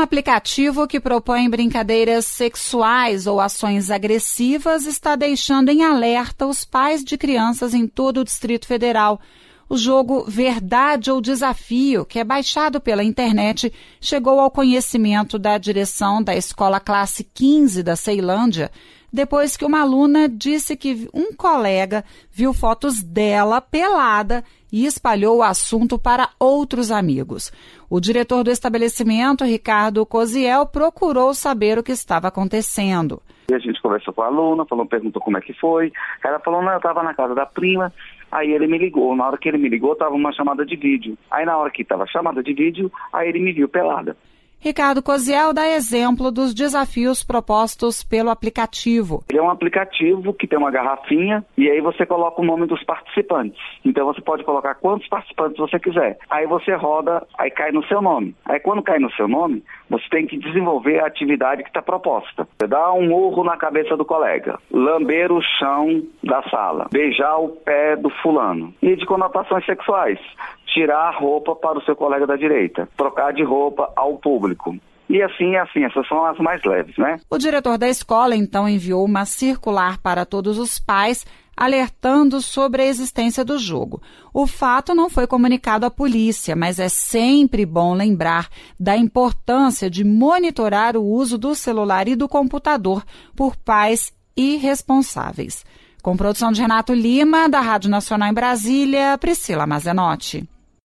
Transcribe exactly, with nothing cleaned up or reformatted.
aplicativo que propõe brincadeiras sexuais ou ações agressivas está deixando em alerta os pais de crianças em todo o Distrito Federal. O jogo Verdade ou Desafio, que é baixado pela internet, chegou ao conhecimento da direção da Escola Classe quinze da Ceilândia, depois que uma aluna disse que um colega viu fotos dela pelada e espalhou o assunto para outros amigos. O diretor do estabelecimento, Ricardo Cosiel, procurou saber o que estava acontecendo. A gente conversou com a aluna, falou, perguntou como é que foi. Ela falou, não, eu estava na casa da prima. Aí ele me ligou. Na hora que ele me ligou, estava uma chamada de vídeo. Aí na hora que estava chamada de vídeo, aí ele me viu pelada. Ricardo Cosiel dá exemplo dos desafios propostos pelo aplicativo. Ele é um aplicativo que tem uma garrafinha e aí você coloca o nome dos participantes. Então você pode colocar quantos participantes você quiser. Aí você roda, aí cai no seu nome. Aí quando cai no seu nome, você tem que desenvolver a atividade que está proposta. Você dá um murro na cabeça do colega, lamber o chão da sala, beijar o pé do fulano. E de conotações sexuais. Tirar a roupa para o seu colega da direita, trocar de roupa ao público. E assim, assim, essas são as mais leves, né? O diretor da escola, então, enviou uma circular para todos os pais, alertando sobre a existência do jogo. O fato não foi comunicado à polícia, mas é sempre bom lembrar da importância de monitorar o uso do celular e do computador por pais irresponsáveis. Com produção de Renato Lima, da Rádio Nacional em Brasília, Priscila Mazenotti.